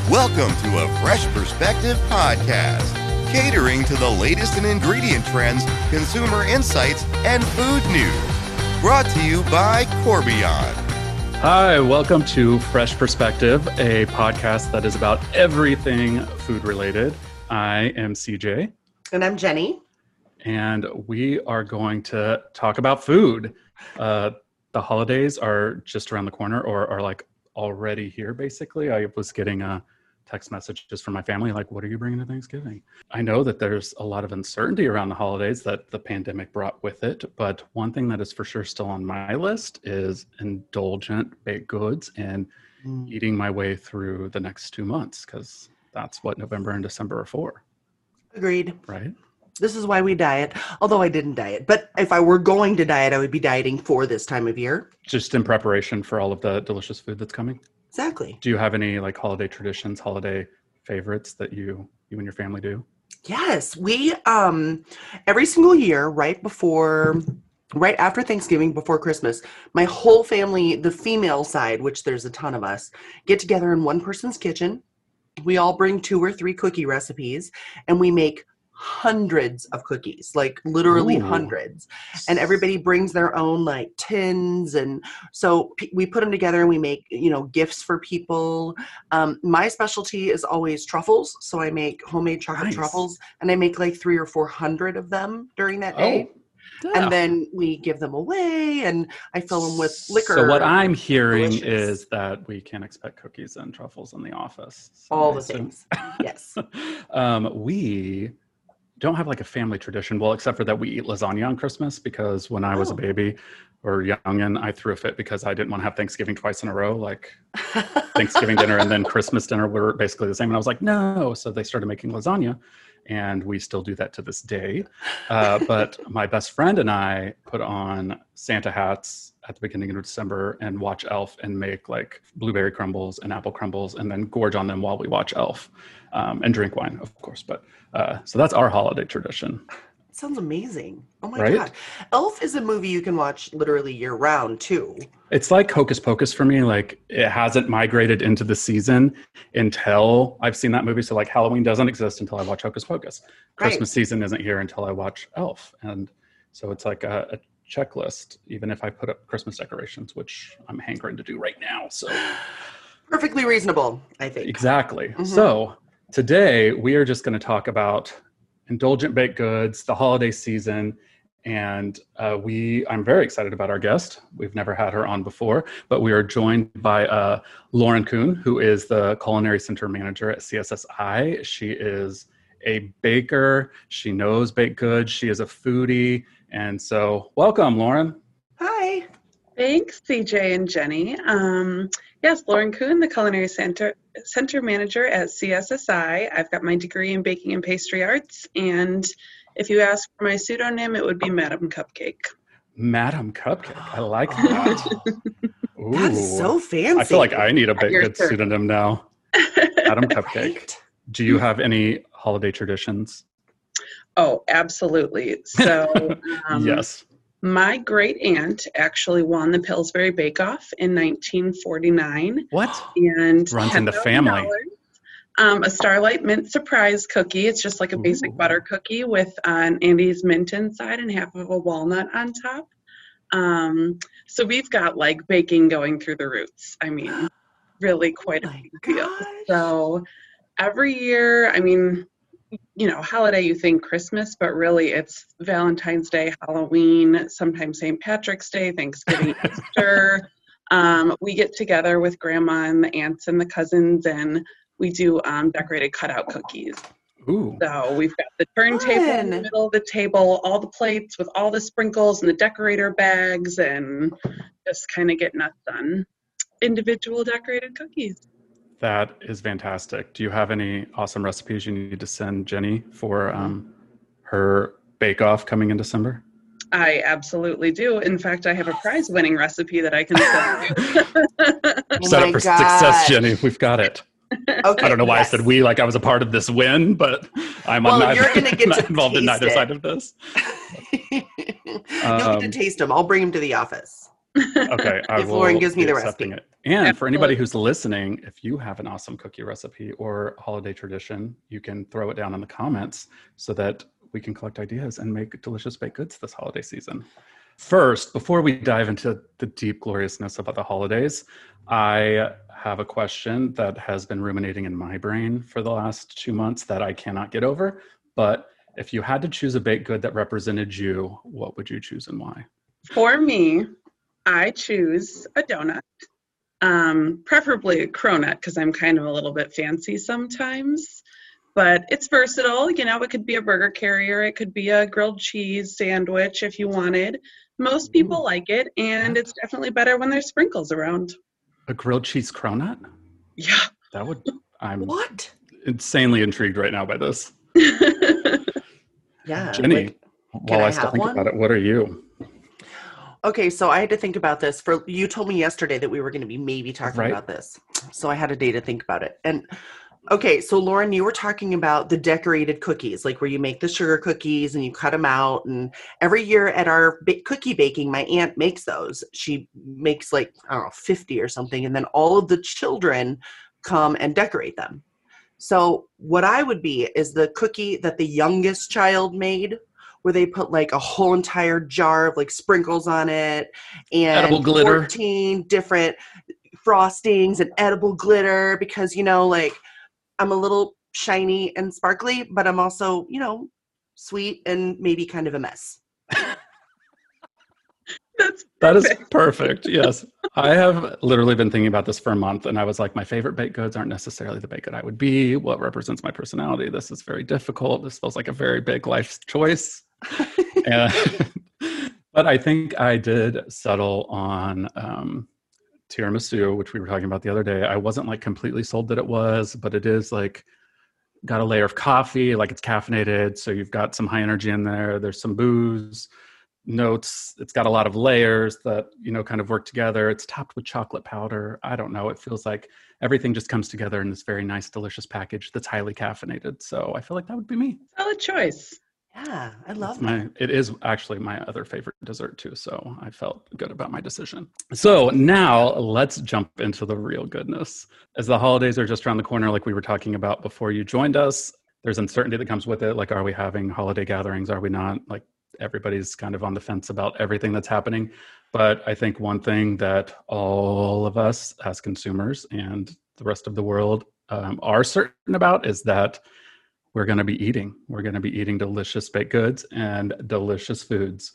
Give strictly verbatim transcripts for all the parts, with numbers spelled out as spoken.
Welcome to a Fresh Perspective podcast, catering to the latest in ingredient trends, consumer insights, and food news. Brought to you by Corbion. Hi, welcome to Fresh Perspective, a podcast that is about everything food related. I am C J. And I'm Jenny. And we are going to talk about food. Uh, the holidays are just around the corner, or are like already here, basically. I was getting a text message just from my family, like, what are you bringing to Thanksgiving? I know that there's a lot of uncertainty around the holidays that the pandemic brought with it, but one thing that is for sure still on my list is indulgent baked goods and mm. eating my way through the next two months, because that's what November and December are for. Agreed. Right? This is why we diet, although I didn't diet. But if I were going to diet, I would be dieting for this time of year. Just in preparation for all of the delicious food that's coming? Exactly. Do you have any like holiday traditions, holiday favorites that you you and your family do? Yes. We, um, every single year, right before, right after Thanksgiving, before Christmas, my whole family, the female side, which there's a ton of us, get together in one person's kitchen. We all bring two or three cookie recipes, and we make hundreds of cookies, like literally Ooh. hundreds. And everybody brings their own like tins. And so p- we put them together and we make, you know, gifts for people. Um, my specialty is always truffles. So I make homemade chocolate Nice. truffles, and I make like three or four hundred of them during that day. Oh, yeah. And then we give them away, and I fill them with liquor. So what I'm hearing Delicious. is that we can expect cookies and truffles in the office. So all I the assume- things. Yes. um, we don't have like a family tradition, well, except for that we eat lasagna on Christmas, because when I was Oh. a baby or youngin', I threw a fit because I didn't want to have Thanksgiving twice in a row. Like Thanksgiving dinner and then Christmas dinner were basically the same. And I was like, no. So they started making lasagna, and we still do that to this day. Uh, but my best friend and I put on Santa hats at the beginning of December and watch Elf and make like blueberry crumbles and apple crumbles and then gorge on them while we watch Elf, um, and drink wine, of course. But uh, so that's our holiday tradition. Sounds amazing. Oh my Right? God. Elf is a movie you can watch literally year round too. It's like Hocus Pocus for me. Like it hasn't migrated into the season until I've seen that movie. So like Halloween doesn't exist until I watch Hocus Pocus. Right. Christmas season isn't here until I watch Elf. And so it's like a, a checklist, even if I put up Christmas decorations, which I'm hankering to do right now. So Perfectly reasonable, I think. exactly. Mhm. So today we are just going to talk about indulgent baked goods, the holiday season. And uh, we, I'm very excited about our guest. We've never had her on before, but we are joined by uh, Lauren Kuhn, who is the Culinary Center Manager at C S S I. She is a baker. She knows baked goods. She is a foodie. And so welcome, Lauren. Hi. Thanks, C J and Jenny. Um, yes, Lauren Kuhn, the Culinary Center Center Manager at C S S I. I've got my degree in Baking and Pastry Arts, and if you ask for my pseudonym, it would be Madam Cupcake. Madam Cupcake. I like that. Ooh. That's so fancy. I feel like I need a baked Your good turn. pseudonym now. Madam Cupcake. Right? Do you have any holiday traditions? Oh, absolutely. So, um, Yes. my great aunt actually won the Pillsbury Bake Off in nineteen forty-nine, What? and Runs ten in the thousand family. dollars. Um, a Starlight Mint Surprise cookie. It's just like a basic Ooh. butter cookie with uh, an Andes mint inside and half of a walnut on top. Um, so we've got like baking going through the roots. I mean, really quite a Oh my big deal. gosh. So every year, I mean, you know, holiday, you think Christmas, but really it's Valentine's Day, Halloween, sometimes Saint Patrick's Day, Thanksgiving, Easter. Um, we get together with grandma and the aunts and the cousins, and we do um, decorated cutout cookies. Ooh. So we've got the turntable in the Fun. middle of the table, all the plates with all the sprinkles and the decorator bags, and just kind of getting us done. Individual decorated cookies. That is fantastic. Do you have any awesome recipes you need to send Jenny for um, her bake-off coming in December? I absolutely do. In fact, I have a prize-winning recipe that I can send you. Oh Set my up for gosh. success, Jenny. We've got it. Okay. I don't know why yes. I said we, like I was a part of this win, but I'm Well, on neither, you're gonna get not to involved in taste neither it. side of this. You'll get to Um, taste them. I'll bring them to the office. Okay, I If will Lauren gives me be the accepting recipe. it. And for anybody Absolutely. who's listening, if you have an awesome cookie recipe or holiday tradition, you can throw it down in the comments so that we can collect ideas and make delicious baked goods this holiday season. First, before we dive into the deep gloriousness about the holidays, I have a question that has been ruminating in my brain for the last two months that I cannot get over. But if you had to choose a baked good that represented you, what would you choose and why? For me, I choose a donut. Um, preferably a cronut because I'm kind of a little bit fancy sometimes, but it's versatile. You know, it could be a burger carrier, it could be a grilled cheese sandwich if you wanted. Most people like it, and it's definitely better when there's sprinkles around. A grilled cheese cronut? Yeah. That would, I'm What? insanely intrigued right now by this. Yeah. Jenny, like- while I I still have think one? about it, what are you? Okay, so I had to think about this. For you told me yesterday that we were going to be maybe talking Right. about this, so I had a day to think about it. And okay, so Lauren, you were talking about the decorated cookies, like where you make the sugar cookies and you cut them out. And every year at our ba- cookie baking, my aunt makes those. She makes like I don't know fifty or something, and then all of the children come and decorate them. So what I would be is the cookie that the youngest child made, where they put like a whole entire jar of like sprinkles on it and Edible glitter. fourteen different frostings and edible glitter, because, you know, like I'm a little shiny and sparkly, but I'm also, you know, sweet and maybe kind of a mess. That's That is perfect. perfect. Yes. I have literally been thinking about this for a month, and I was like, my favorite baked goods aren't necessarily the baked good I would be. What represents my personality? This is very difficult. This feels like a very big life choice. And, but I think I did settle on um, tiramisu, which we were talking about the other day. I wasn't like completely sold that it was, but it is like got a layer of coffee, like it's caffeinated. So you've got some high energy in there. There's some booze notes. It's got a lot of layers that, you know, kind of work together. It's topped with chocolate powder. I don't know. It feels like everything just comes together in this very nice, delicious package that's highly caffeinated. So I feel like that would be me. Solid choice. Yeah, I love It's that. my, it is actually my other favorite dessert too. So I felt good about my decision. So now let's jump into the real goodness. As the holidays are just around the corner, like we were talking about before you joined us, there's uncertainty that comes with it. Like, are we having holiday gatherings? Are we not? Like, everybody's kind of on the fence about everything that's happening. But I think one thing that all of us as consumers and the rest of the world um, are certain about is that we're going to be eating. We're going to be eating delicious baked goods and delicious foods.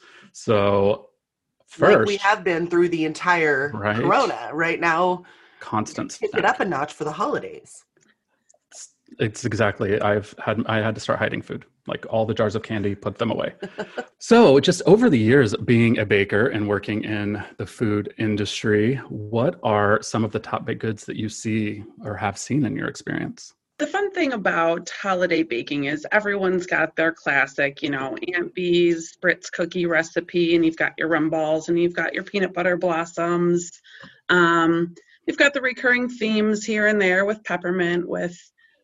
So first, Like we have been through the entire Right. Corona. Right now, constant pick it snack. up a notch for the holidays. It's, it's exactly. I've had I had to start hiding food. Like all the jars of candy, put them away. So just over the years being a baker and working in the food industry, what are some of the top baked goods that you see or have seen in your experience? The fun thing about holiday baking is everyone's got their classic, you know, Aunt Bee's Brits cookie recipe, and you've got your rum balls and you've got your peanut butter blossoms. Um, you've got the recurring themes here and there with peppermint, with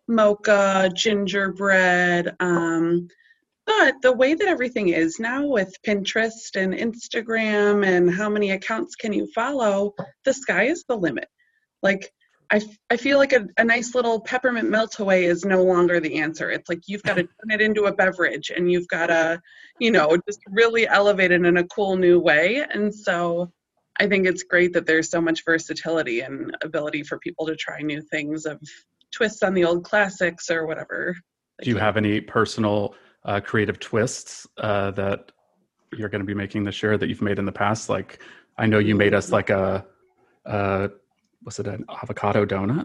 mocha, gingerbread. Um, but the way that everything is now with Pinterest and Instagram and how many accounts can you follow, the sky is the limit. Like, I, I feel like a, a nice little peppermint melt-away is no longer the answer. It's like you've got to turn it into a beverage and you've got to, you know, just really elevate it in a cool new way. And so I think it's great that there's so much versatility and ability for people to try new things of twists on the old classics or whatever. Do you have any personal uh, creative twists uh, that you're going to be making this year that you've made in the past? Like, I know you made us like a, uh, was it an avocado donut?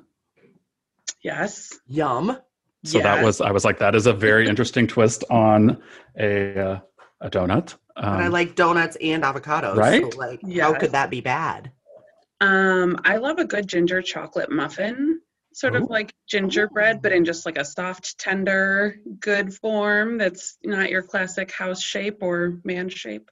Yes. Yum. So that Yes. was, I was like, that is a very interesting twist on a uh, a donut. Um, But I like donuts and avocados. Right? So like, how Yes. could that be bad? Um, I love a good ginger chocolate muffin, sort of Ooh. like gingerbread, but in just like a soft, tender, good form that's not your classic house shape or man shape.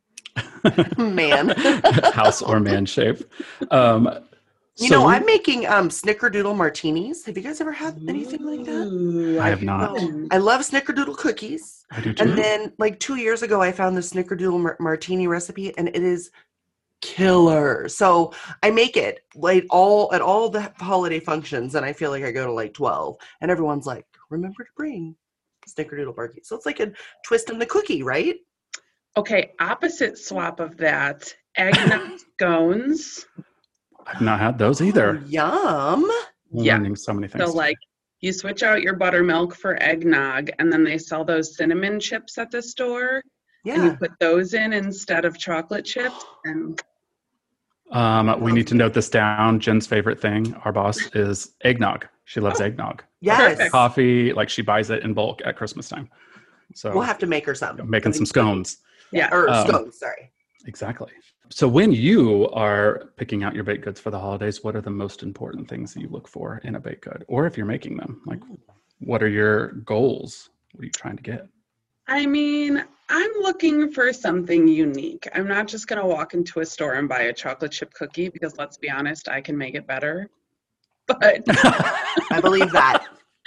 Man. house or man shape. Um, You so know, we- I'm making um snickerdoodle martinis. Have you guys ever had anything like that? Ooh, I have not. haven't. I love snickerdoodle cookies. I do too. And then like two years ago, I found the snickerdoodle mar- martini recipe, and it is killer. So I make it like all at all the holiday functions, and I feel like I go to like twelve, and everyone's like, remember to bring Snickerdoodle Barky. So it's like a twist in the cookie, right? Okay, opposite swap of that, eggnog scones. I've not had those either. Oh, yum. I'm Yeah. learning so many things. So like you switch out your buttermilk for eggnog, and then they sell those cinnamon chips at the store, and you Yeah. put those in instead of chocolate chips. And Um, we need to note this down. Jen's favorite thing, our boss, is eggnog. She loves Oh. eggnog. Yes. Perfect. Coffee, like she buys it in bulk at Christmas time. So We'll have to make her some. making some scones. yeah, Or Um, scones, sorry. Exactly. So when you are picking out your baked goods for the holidays, what are the most important things that you look for in a baked good? Or if you're making them, like what are your goals? What are you trying to get? I mean, I'm looking for something unique. I'm not just going to walk into a store and buy a chocolate chip cookie because let's be honest, I can make it better. But I believe that.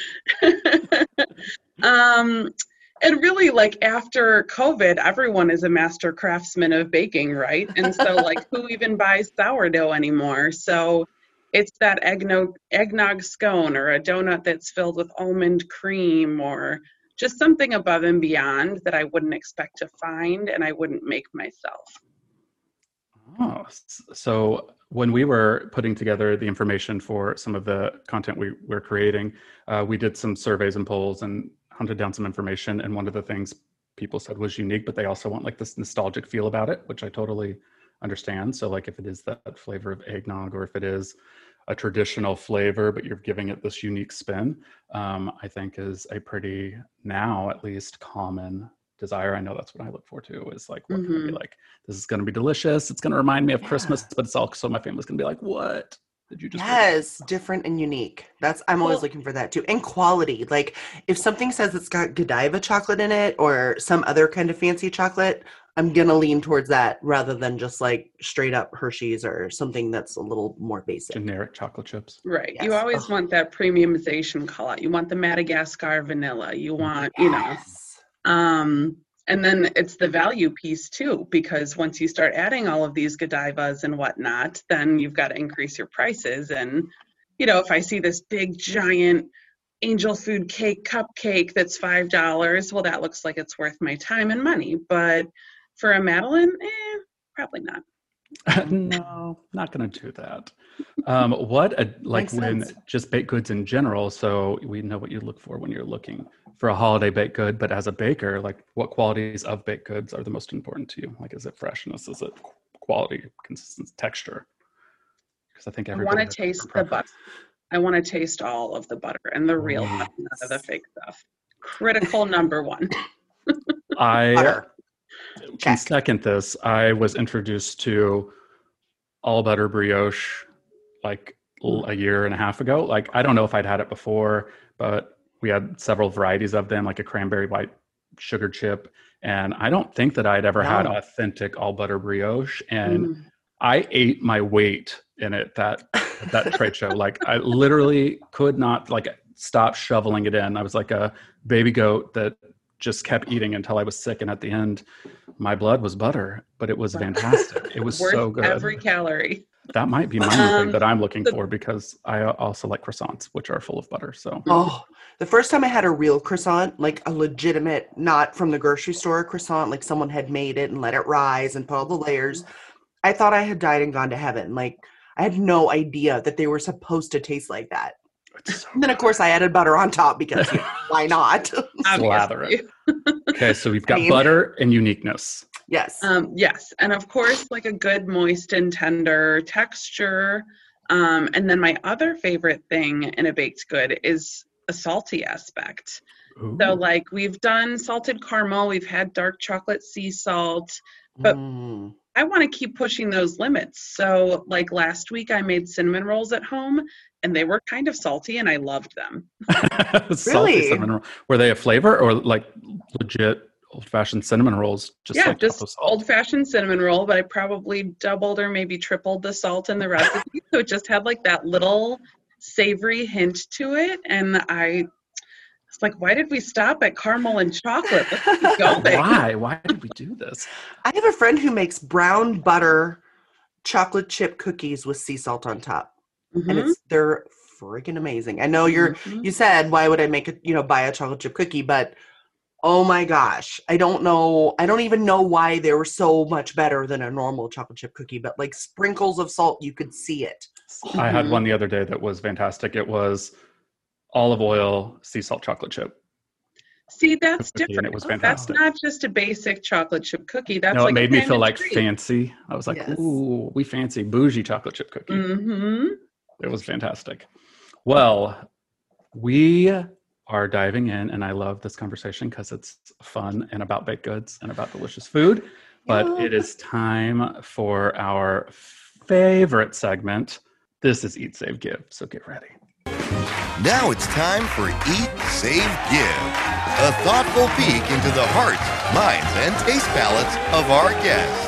um, and really, like after COVID, everyone is a master craftsman of baking, right? And so, like, who even buys sourdough anymore? So it's that eggnog, eggnog scone or a donut that's filled with almond cream or just something above and beyond that I wouldn't expect to find and I wouldn't make myself. Oh, s- so when we were putting together the information for some of the content we were creating, uh, we did some surveys and polls and hunted down some information. And one of the things people said was unique, but they also want like this nostalgic feel about it, which I totally understand. So like if it is that flavor of eggnog, or if it is a traditional flavor, but you're giving it this unique spin, um, I think is a pretty, now at least, common desire. I know that's what I look for too, is like, what can I be Mhm. like, this is going to be delicious. It's going to remind me of Yeah. Christmas, but it's also my family's going to be like, what did you just make?" Yes, different and unique. That's I'm always Well- looking for that too. And quality. Like if something says it's got Godiva chocolate in it or some other kind of fancy chocolate, I'm gonna lean towards that rather than just like straight up Hershey's or something that's a little more basic. Generic chocolate chips. Right. You Yes. always Ugh. want that premiumization call out. You want the Madagascar vanilla. You want, you know, Yes. um, and then it's the value piece too, because once you start adding all of these Godivas and whatnot, then you've got to increase your prices. And, you know, if I see this big giant angel food cake cupcake that's five dollars, well, that looks like it's worth my time and money. But for a Madeline, eh, probably not. No, not going to do that. Um, what a, like Makes when sense. just baked goods in general. So we know what you look for when you're looking for a holiday baked good, but as a baker, like what qualities of baked goods are the most important to you? Like, is it freshness? Is it quality, consistency, texture? Because I think I everybody want has to a taste different the butter. I want to taste all of the butter and the real butter, none of the fake stuff. Critical number one. I Butter. can Check. second this. I was introduced to all butter brioche like l- a year and a half ago. Like, I don't know if I'd had it before, but we had several varieties of them, like a cranberry white sugar chip. And I don't think that I'd ever had Yum. authentic all butter brioche. And Mm. I ate my weight in it that at that trade show. Like, I literally could not like stop shoveling it in. I was like a baby goat that just kept eating until I was sick. And at the end, my blood was butter, but it was Wow. fantastic. It was Worth so good. every calorie. That might be my new thing Um, that I'm looking the- for, because I also like croissants, which are full of butter. So Oh, the first time I had a real croissant, like a legitimate, not from the grocery store croissant, like someone had made it and let it rise and put all the layers, I thought I had died and gone to heaven. Like I had no idea that they were supposed to taste like that. it's so And then of course I added butter on top because you know, why not? Slather Obviously. okay. So we've got mean- butter and uniqueness. Yes. Um, yes, and of course, like a good moist and tender texture. Um, and then my other favorite thing in a baked good is a salty aspect. Ooh. So like we've done salted caramel, we've had dark chocolate sea salt. but- Mm. I want to keep pushing those limits. So like last week I made cinnamon rolls at home and they were kind of salty and I loved them. Salty Really? cinnamon roll. Were they a flavor or like legit old-fashioned cinnamon rolls? Just yeah, like just Taco salt? old-fashioned cinnamon roll, but I probably doubled or maybe tripled the salt in the recipe. So it just had like that little savory hint to it. And I was like, why did we stop at caramel and chocolate? Let's keep going. Why? Why did we do this? I have a friend who makes brown butter chocolate chip cookies with sea salt on top. Mhm. And it's they're freaking amazing. I know you're Mhm. you said why would I make a you know buy a chocolate chip cookie, but oh my gosh, I don't know. I don't even know why they were so much better than a normal chocolate chip cookie, but like sprinkles of salt, you could see it. I had Mhm. one the other day that was fantastic. It was olive oil, sea salt chocolate chip. See, that's cookie, and different. it was That's fantastic. not just a basic chocolate chip cookie. That's No, like it made me feel famous like treat. fancy. I was like, Yes. ooh, we fancy bougie chocolate chip cookie. Mhm. It was fantastic. Well, we are diving in, and I love this conversation because it's fun and about baked goods and about delicious food. But Yeah. it is time for our favorite segment. This is Eat, Save, Give. So get ready. Now it's time for Eat, Save, Give, a thoughtful peek into the hearts, minds, and taste palates of our guests.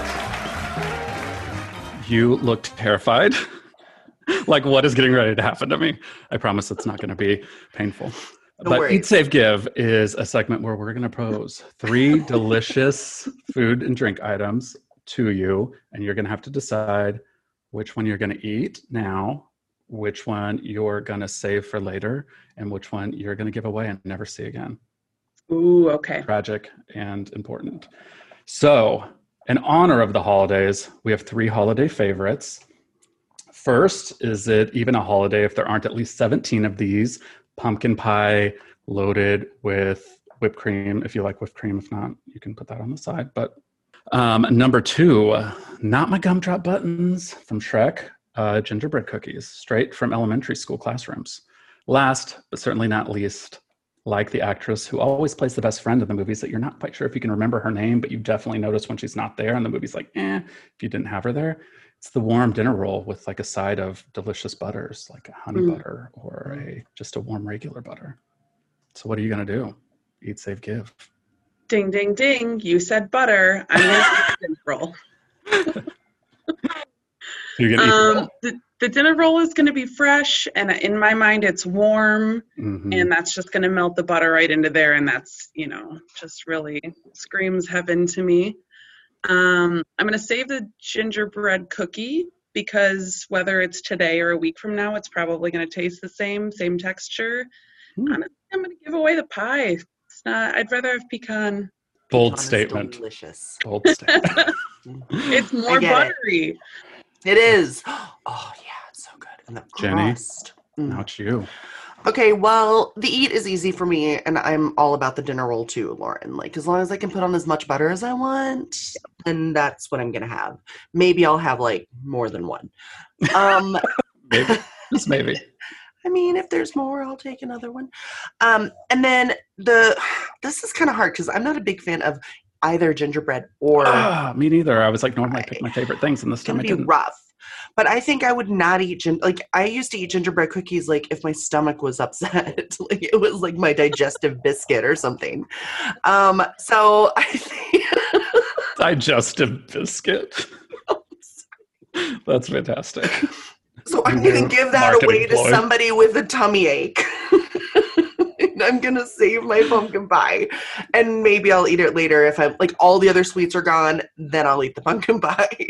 You looked terrified. Like, what is getting ready to happen to me? I promise it's not going to be painful. No but worries. Eat, Save, Give is a segment where we're going to pose three delicious food and drink items to you, and you're going to have to decide which one you're going to eat now, which one you're going to save for later, and which one you're going to give away and never see again. Ooh, okay. Tragic and important. So, in honor of the holidays, we have three holiday favorites. First, is it even a holiday if there aren't at least seventeen of these? Pumpkin pie loaded with whipped cream. If you like whipped cream, if not, you can put that on the side. But um, number two, uh, not my gumdrop buttons from Shrek, uh, gingerbread cookies, straight from elementary school classrooms. Last, but certainly not least, like the actress who always plays the best friend in the movies that you're not quite sure if you can remember her name, but you definitely notice when she's not there, and the movie's like, eh, if you didn't have her there. It's the warm dinner roll with like a side of delicious butters, like a honey Mm. butter or a just a warm regular butter. So what are you going to do? Eat, save, give. Ding, ding, ding. You said butter. I'm going to dinner roll. You're going to eat the roll? Um, the, the dinner roll is going to be fresh, and in my mind, it's warm, Mhm. and that's just going to melt the butter right into there, and that's, you know, just really screams heaven to me. Um, I'm going to save the gingerbread cookie because whether it's today or a week from now, it's probably going to taste the same, same texture. Hmm. Honestly, I'm going to give away the pie. It's not. I'd rather have pecan. Bold Pecan is statement. Delicious. Bold statement. It's more I get it. buttery. It is. Oh yeah, it's so good. And the Jenny? crust. Mm. Now it's you. Okay, well, the eat is easy for me, and I'm all about the dinner roll too, Lauren. Like, as long as I can put on as much butter as I want, then that's what I'm gonna have. Maybe I'll have like more than one. Um, Maybe. Just maybe. I mean, if there's more, I'll take another one. Um, and then the this is kind of hard because I'm not a big fan of either gingerbread or Ah, me neither. I was like, normally I pick my favorite things, and this it's time gonna I be didn't. rough. But I think I would not eat gin- like I used to eat gingerbread cookies like if my stomach was upset, like it was like my digestive biscuit or something. Um, so I think Digestive biscuit. That's fantastic. so I'm New gonna give that marketing away to ploy. somebody with a tummy ache. And I'm gonna save my pumpkin pie, and maybe I'll eat it later if I'm like all the other sweets are gone. Then I'll eat the pumpkin pie.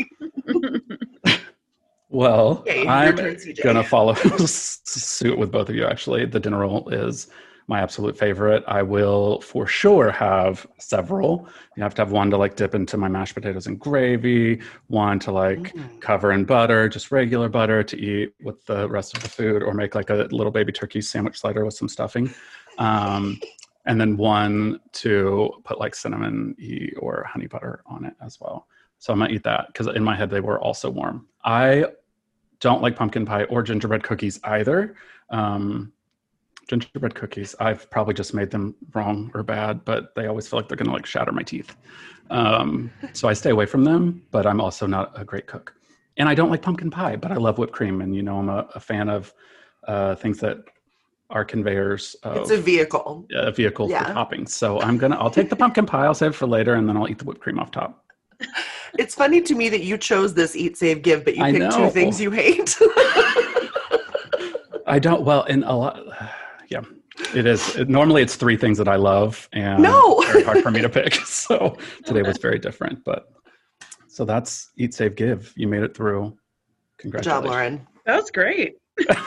Well, Okay, your I'm turn, C J. gonna follow suit with both of you. Actually, the dinner roll is my absolute favorite. I will for sure have several. You have to have one to like dip into my mashed potatoes and gravy, one to like Mm. cover in butter, just regular butter to eat with the rest of the food, or make like a little baby turkey sandwich slider with some stuffing. Um, and then one to put like cinnamon or honey butter on it as well. So I'm gonna eat that because in my head they were also warm. I don't like pumpkin pie or gingerbread cookies either. Um, gingerbread cookies, I've probably just made them wrong or bad, but they always feel like they're gonna like shatter my teeth. Um, so I stay away from them, but I'm also not a great cook. And I don't like pumpkin pie, but I love whipped cream. And you know, I'm a, a fan of uh, things that are conveyors of It's a vehicle. a vehicle Yeah. for toppings. So I'm gonna, I'll take the pumpkin pie, I'll save it for later, and then I'll eat the whipped cream off top. It's funny to me that you chose this eat, save, give, but you I picked two know. things you hate. I don't, well, in a lot, yeah, it is. It, normally it's three things that I love, and No. it's very hard for me to pick. So today was very different, but So that's Eat, Save, Give. You made it through. Good Congratulations. job, Lauren. That was great.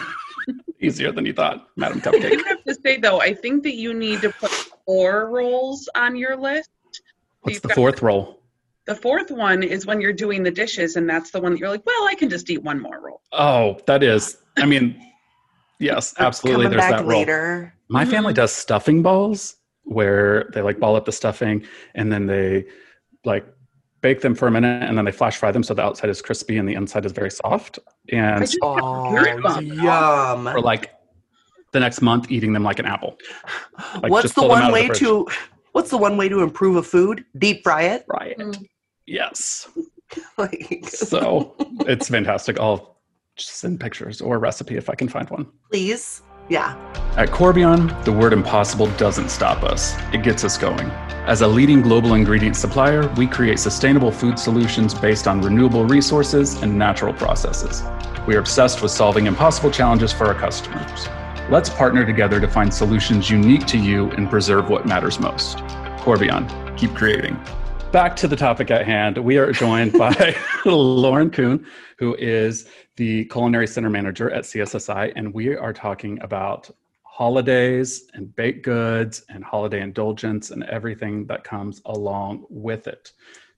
Easier than you thought, Madam I Cupcake. do have to say, though, I think that you need to put four rolls on your list. So What's you've the got- fourth roll? The fourth one is when you're doing the dishes, and that's the one that you're like, well, I can just eat one more roll. Oh, that is, I mean, yes, absolutely. Coming There's back that roll. later. My family Mhm. does stuffing balls where they like ball up the stuffing and then they like bake them for a minute and then they flash fry them so the outside is crispy and the inside is very soft. And I just Oh, goosebumps. yum. for like the next month eating them like an apple. Like, What's just the pull them one out of the way fridge. to What's the one way to improve a food? Deep fry it. Fry it. Mm. Yes. Like, So it's fantastic. I'll just send pictures or a recipe if I can find one. please. Yeah. At Corbion, the word impossible doesn't stop us. It gets us going. As a leading global ingredient supplier, we create sustainable food solutions based on renewable resources and natural processes. We are obsessed with solving impossible challenges for our customers. Let's partner together to find solutions unique to you and preserve what matters most. Corbion, keep creating. Back to the topic at hand, we are joined by Lauren Kuhn, who is the Culinary Center Manager at C S S I, and we are talking about holidays and baked goods and holiday indulgence and everything that comes along with it.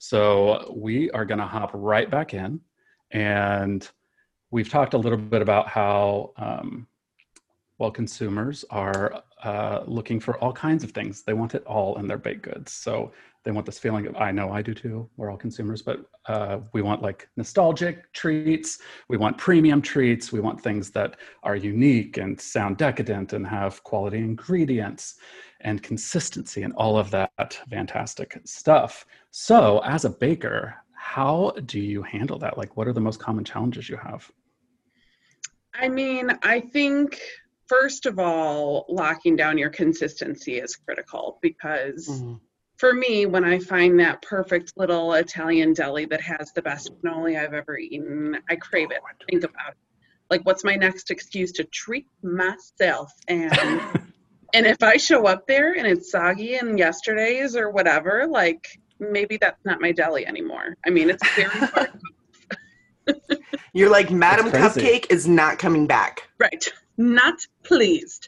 So we are going to hop right back in, and we've talked a little bit about how, um, well, consumers are uh, looking for all kinds of things. They want it all in their baked goods. So they want this feeling of, I know I do too, we're all consumers, but uh, we want like nostalgic treats. We want premium treats. We want things that are unique and sound decadent and have quality ingredients and consistency and all of that fantastic stuff. So as a baker, how do you handle that? Like, what are the most common challenges you have? I mean, I think, first of all, locking down your consistency is critical because Mhm. for me, when I find that perfect little Italian deli that has the best cannoli I've ever eaten, I crave it. Think about it. Like, what's my next excuse to treat myself? And and if I show up there and it's soggy and yesterday's or whatever, like, maybe that's not my deli anymore. I mean, it's very hard. You're like, Madam That's crazy. Cupcake is not coming back. Right. Not pleased.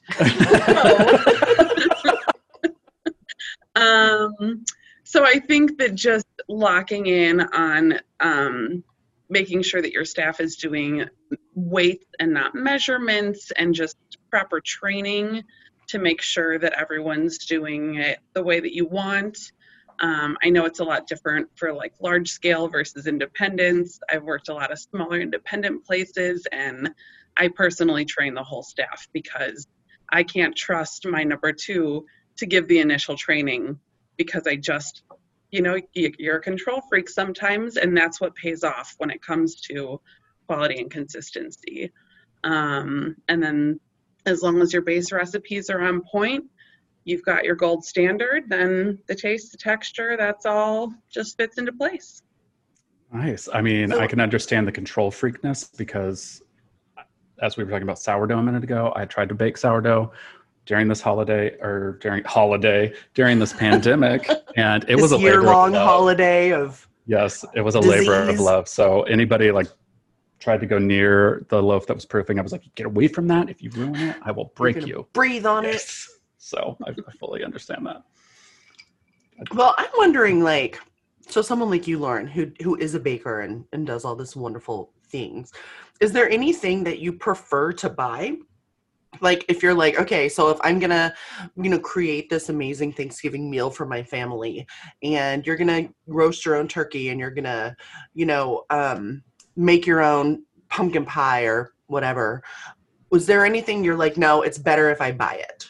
Um, so I think that just locking in on um, making sure that your staff is doing weights and not measurements and just proper training to make sure that everyone's doing it the way that you want. Um, I know it's a lot different for like large scale versus independents. I've worked a lot of smaller independent places, and I personally train the whole staff because I can't trust my number two to give the initial training because I just, you know, you're a control freak sometimes, and that's what pays off when it comes to quality and consistency. Um, and then as long as your base recipes are on point, you've got your gold standard, then the taste, the texture, that's all just fits into place. Nice. I mean, So- I can understand the control freakness because as we were talking about sourdough a minute ago, I tried to bake sourdough during this holiday or during holiday, during this pandemic, and it This was a labor year-long of love. holiday of Yes, it was a labor of disease. love. So anybody like tried to go near the loaf that was proofing, I was like, get away from that. If you ruin it, I will break gonna you. breathe on it. Yes. So I, I fully understand that. Well, I'm wondering, like, so someone like you, Lauren, who who is a baker and, and does all this wonderful things, is there anything that you prefer to buy? Like, if you're like, okay, so if I'm gonna, you know, create this amazing Thanksgiving meal for my family, and you're gonna roast your own turkey, and you're gonna, you know, um, make your own pumpkin pie or whatever, was there anything you're like, no, it's better if I buy it?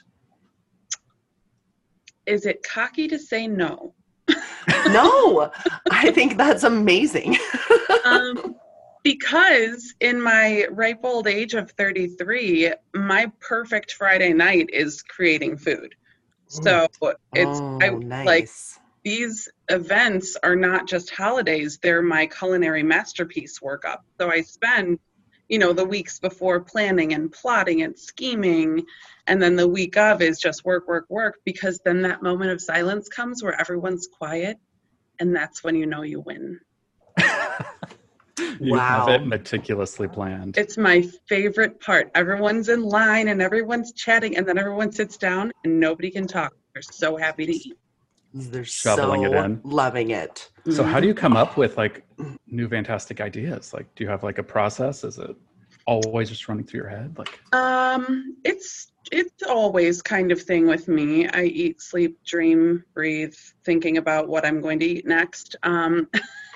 Is it cocky to say no? No, I think that's amazing. um, because in my ripe old age of thirty-three, my perfect Friday night is creating food. So it's oh, I, nice. like these events are not just holidays, they're my culinary masterpiece workup. So I spend, you know, the weeks before planning and plotting and scheming, and then the week of is just work, work, work, because then that moment of silence comes where everyone's quiet, and that's when you know you win. You Wow. have it meticulously planned. It's my favorite part. Everyone's in line and everyone's chatting, and then everyone sits down and nobody can talk. They're so happy to eat. They're Shoveling so it in. loving it. So how do you come up with like new fantastic ideas? Like, do you have like a process? Is it always just running through your head? Like, Um, it's it's always kind of thing with me. I eat, sleep, dream, breathe, thinking about what I'm going to eat next. Um,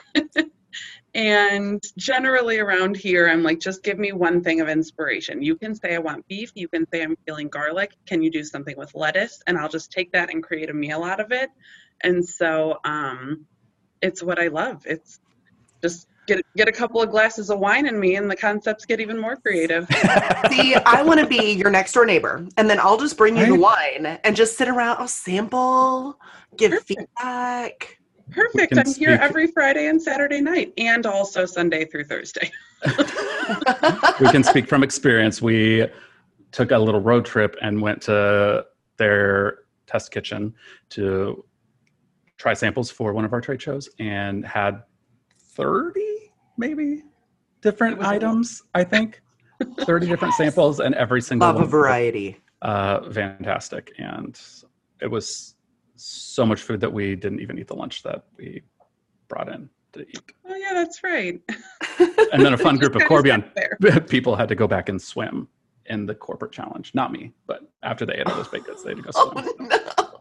and generally around here, I'm like, just give me one thing of inspiration. You can say I want beef. You can say I'm feeling garlic. Can you do something with lettuce? And I'll just take that and create a meal out of it. And so um, it's what I love. It's just get get a couple of glasses of wine in me, and the concepts get even more creative. See, I want to be your next door neighbor, and then I'll just bring you the Right. wine and just sit around. I'll sample, give Perfect. feedback. Perfect. can I'm here speak- every Friday and Saturday night, and also Sunday through Thursday. we can speak from experience. We took a little road trip and went to their test kitchen to try samples for one of our trade shows and had thirty maybe different It was a lot. items, I think. thirty different samples, and every single Love a one variety. uh fantastic. And it was so much food that we didn't even eat the lunch that we brought in to eat. Oh yeah, that's right. And then a fun group of Just kinda Corbion sat there. people had to go back and swim in the corporate challenge. Not me, but after they ate all those baked goods, they had to go Oh swim.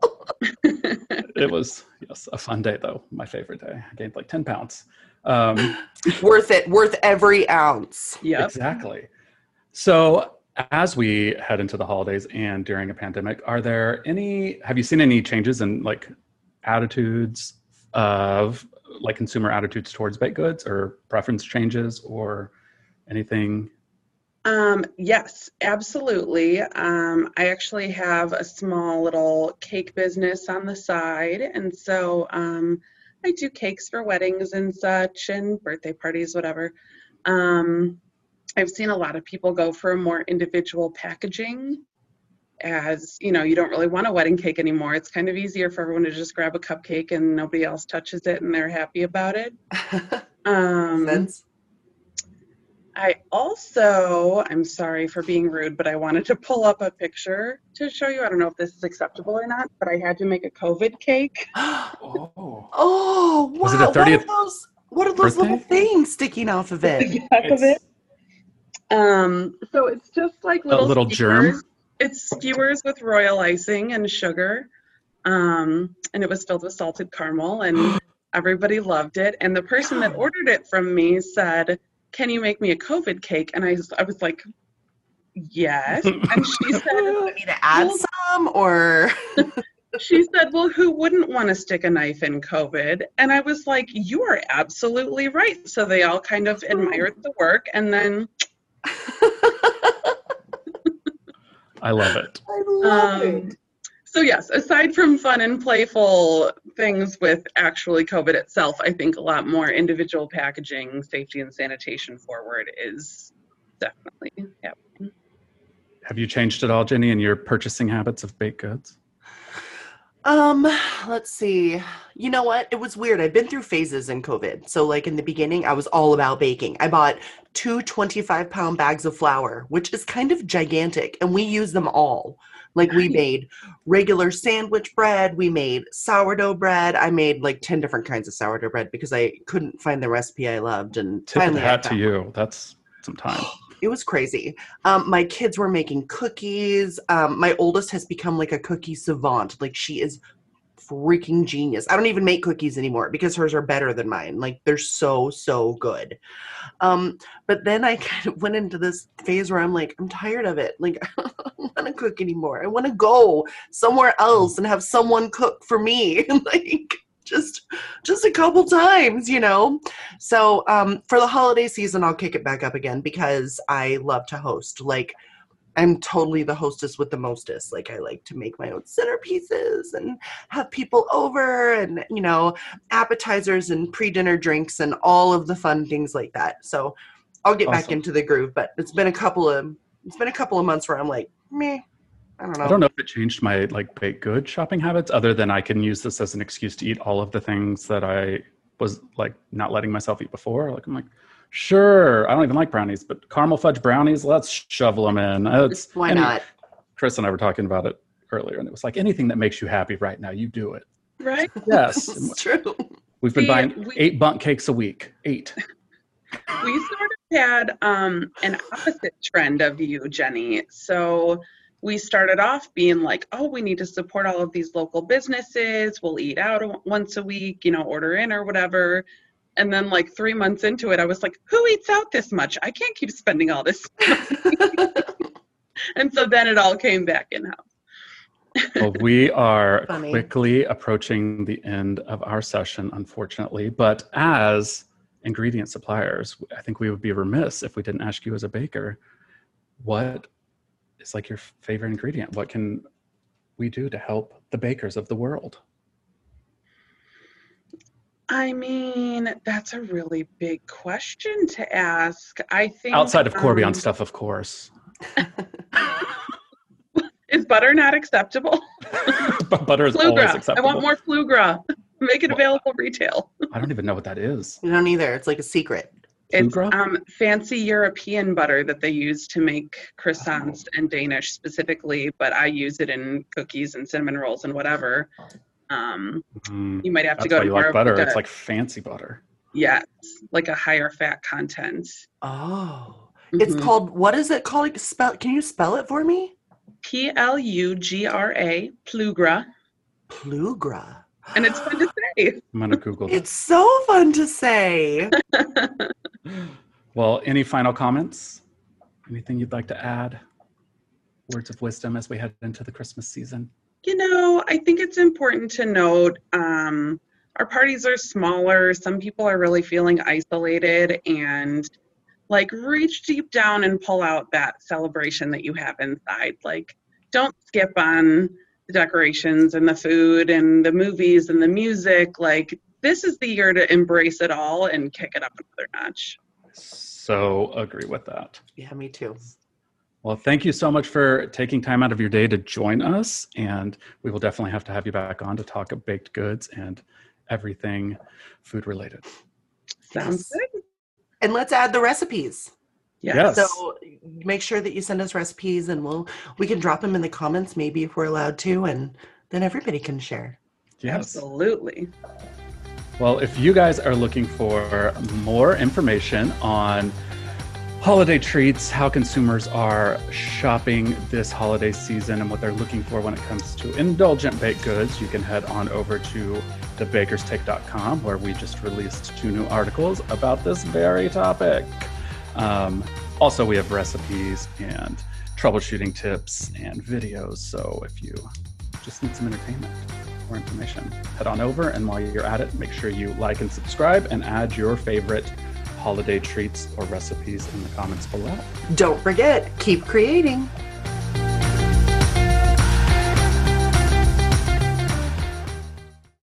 no. It was, yes, a fun day though. My favorite day. I gained like ten pounds. Um, Worth it. Worth every ounce. Yep. Exactly. So as we head into the holidays and during a pandemic, are there any, have you seen any changes in like attitudes of like consumer attitudes towards baked goods, or preference changes or anything? Um, yes, absolutely. Um, I actually have a small little cake business on the side. And so um, I do cakes for weddings and such, and birthday parties, whatever. Um, I've seen a lot of people go for a more individual packaging, as, you know, you don't really want a wedding cake anymore. It's kind of easier for everyone to just grab a cupcake and nobody else touches it and they're happy about it. Um, Sense? I also, I'm sorry for being rude, but I wanted to pull up a picture to show you. I don't know if this is acceptable or not, but I had to make a COVID cake. Oh, Oh, wow. Was it a What thirtieth are those, what are those little birthday? things sticking off of it? The back of it. Um, so it's just like a little, little skewers. germ. It's skewers with royal icing and sugar. Um, and it was filled with salted caramel, and everybody loved it. And the person that ordered it from me said, "Can you make me a COVID cake?" And I, was- I was like, "Yes." And she said, Want me to add some or? she said, "Well, who wouldn't want to stick a knife in COVID?" And I was like, "You are absolutely right." So they all kind of admired the work, and then I love it. I love Um, it. so yes, aside from fun and playful things with actually COVID itself, I think a lot more individual packaging, safety and sanitation forward is definitely happening. Have you changed at all, Jenny, in your purchasing habits of baked goods? Um, let's see. You know what? It was weird. I've been through phases in COVID. So like in the beginning, I was all about baking. I bought two twenty-five pound bags of flour, which is kind of gigantic, and we use them all. Like we made regular sandwich bread, we made sourdough bread. I made like ten different kinds of sourdough bread because I couldn't find the recipe I loved. And Tip of the finally I hat to found you. That's some time. It was crazy. Um, my kids were making cookies. Um, my oldest has become like a cookie savant. Like she is freaking genius. I don't even make cookies anymore because hers are better than mine. Like they're so, so good. Um, but then I kind of went into this phase where I'm like, I'm tired of it. Like I don't want to cook anymore. I want to go somewhere else and have someone cook for me. like just just a couple times, you know. So um for the holiday season I'll kick it back up again because I love to host. Like I'm totally the hostess with the mostest. Like I like to make my own centerpieces and have people over and, you know, appetizers and pre-dinner drinks and all of the fun things like that. So I'll get back Awesome. into the groove, but it's been a couple of it's been a couple of months where I'm like, meh, I don't know. I don't know if it changed my like baked good shopping habits, other than I can use this as an excuse to eat all of the things that I was like not letting myself eat before. Like I'm like, sure, I don't even like brownies, but caramel fudge brownies, let's shovel them in. It's, Why any, not? Chris and I were talking about it earlier, and it was like, anything that makes you happy right now, you do it. Right? Yes. It's true. We've been See, buying we- eight bundt cakes a week. Eight. We sort of had um, an opposite trend of you, Jenny. So we started off being like, oh, we need to support all of these local businesses. We'll eat out once a week, you know, order in or whatever. And then like three months into it, I was like, who eats out this much? I can't keep spending all this money. And so then it all came back in-house. Well, we are Funny. quickly approaching the end of our session, unfortunately. But as ingredient suppliers, I think we would be remiss if we didn't ask you as a baker, what is like your favorite ingredient? What can we do to help the bakers of the world? I mean, that's a really big question to ask. I think Outside of Corbion um, stuff, of course. Is butter not acceptable? But butter is always Flugra. I acceptable. want more Flugra. Make it Well, available retail. I don't even know what that is. You don't either. It's like a secret. It's Flugra? um, fancy European butter that they use to make croissants and Danish specifically, but I use it in cookies and cinnamon rolls and whatever. Um, Mm, you might have to that's go why to you more like of butter. a- It's like fancy butter. yes, like a higher fat content. Oh. It's Mhm. called, what is it called? Spell, can you spell it for me? P L U G R A, Plugra, Plugra. and it's fun to say. I'm going to Google that. It's so fun to say. Well, any final comments? Anything you'd like to add? Words of wisdom as we head into the Christmas season? You know, I think it's important to note um, our parties are smaller. Some people are really feeling isolated, and like reach deep down and pull out that celebration that you have inside. Like, don't skip on the decorations and the food and the movies and the music. Like, this is the year to embrace it all and kick it up another notch. So agree with that. Yeah, me too. Well, thank you so much for taking time out of your day to join us. And we will definitely have to have you back on to talk of baked goods and everything food related. Sounds Yes. good. And let's add the recipes. Yes. Yes. So make sure that you send us recipes, and we'll we can drop them in the comments maybe if we're allowed to, and then everybody can share. Yes. Absolutely. Well, if you guys are looking for more information on holiday treats, how consumers are shopping this holiday season, and what they're looking for when it comes to indulgent baked goods, you can head on over to the bakers take dot com, where we just released two new articles about this very topic. Um, also, we have recipes and troubleshooting tips and videos. So if you just need some entertainment or information, head on over. And while you're at it, make sure you like and subscribe and add your favorite holiday treats or recipes in the comments below. Don't forget, keep creating.